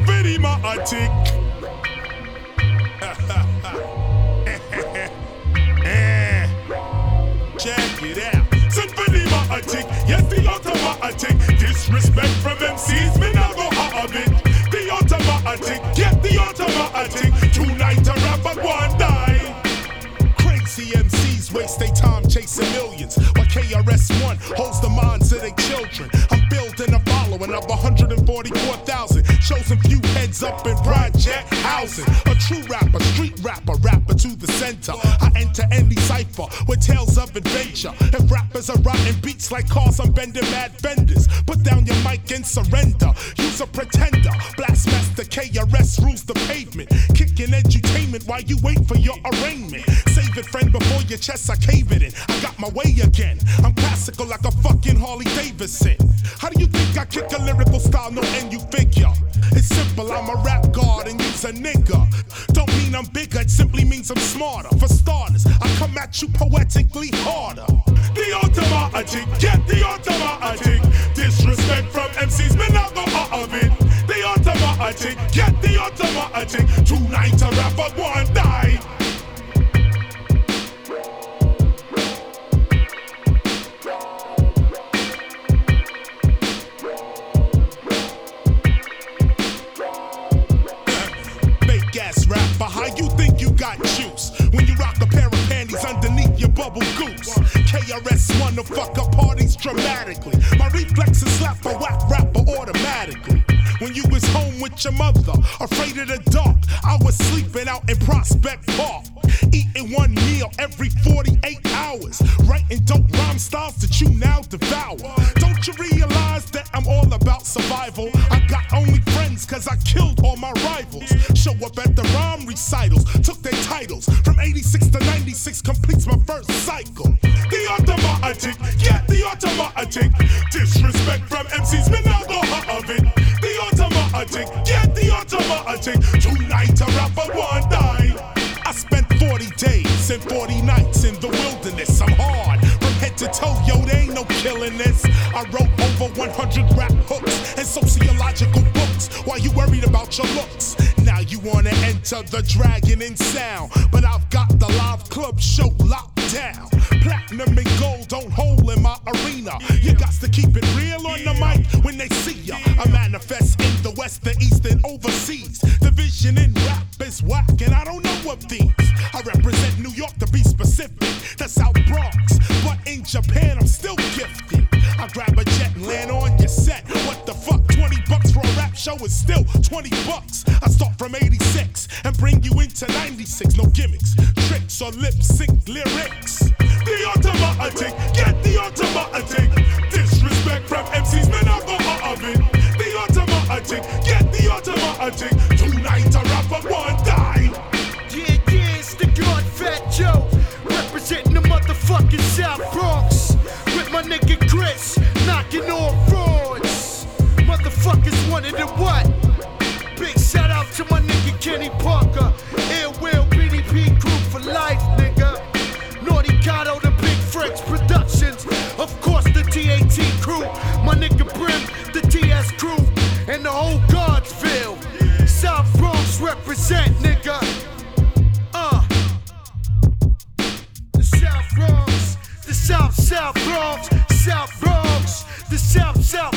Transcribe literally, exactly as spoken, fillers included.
Somebody my attic. Check it out. Somebody my attic. Yes, the automatic. Disrespect from M Cs, me now go out of it. The automatic. Get the automatic. Tonight a rapper go and die. Crazy M Cs waste their time chasing millions, while K R S One holds the minds of their children. I'm building a following of one hundred forty-four thousand, chosen few heads up in project housing. A true rapper, street rapper, rapper to the center. I enter any cipher with tales of adventure. If rappers are writing beats like cars, I'm bending mad benders. Put down your mic and surrender. Use a pretender. Blastmaster K R S rules the pavement. Kicking edutainment while you wait for your arraignment. Save it, friend, before your chest I cave it in. I got my way again. I'm classical like a fucking Harley Davidson. How do you think I kick a lyrical style? No N you figure. It's simple, I'm a rap god and you's a nigga. Don't mean I'm bigger, it simply means I'm smarter. For starters, I come at you poetically harder. The automatic, get the automatic. Disrespect from M Cs, me not go out of it. The automatic, get the automatic. Tonight a rapper go and die. Rapper, how you think you got juice when you rock a pair of panties underneath your bubble goose? K R S One to fuck up parties dramatically. My reflexes slap a whack rapper automatically. When you was home with your mother, afraid of the dark, I was sleeping out in Prospect Park, eating one meal every forty-eight hours, writing dope rhyme styles that you now devour. Don't you realize that I'm all about survival? I got only friends cause I killed all my rivals. Show up at the rhyme recitals, took their titles. From eighty-six to ninety-six completes my first cycle. The automatic, get the automatic. Disrespect from M Cs, me now go out of it. The automatic, get the automatic. Tonight a rapper go and die. I spent forty days and forty nights in the wilderness. I'm hard from head to toe, yo, there ain't no killing this. I wrote over one hundred rap hooks and sociological books while you worried about your looks. Now you wanna enter the dragon in sound, but I've got the live club show locked down. Platinum and gold don't hold in my arena. You got to keep it real on the mic when they see ya. I manifest in the west, the east, and overseas. The vision in rap is whack, and I don't know of these. I represent New York to be specific, the South Bronx, but in Japan I'm still gifted. I grab a jet and land on your set. What the fuck? twenty bucks for a rap show is still twenty bucks. I start from eighty-six and bring you into ninety-six. No gimmicks, tricks, or lip sync lyrics. The automatic, get the automatic. Disrespect from M Cs, man, I go out of it. The automatic, get the automatic. Tonight a rapper go and die. Yeah, yeah, it's the God Fat Joe, representing the motherfucking South Bronx. With my nigga Chris, knocking on frauds. Motherfuckers wanted to what? Big shout out to my nigga Kenny Parker. Ill Will, B D P crew for life, nigga. Naughty Kato, the Big French Productions. Of course, the T A T crew. My nigga Brim, the T S crew. And the whole Godsville. South Bronx represent, nigga. Uh. The South Bronx. The South South Bronx. South Bronx. The South South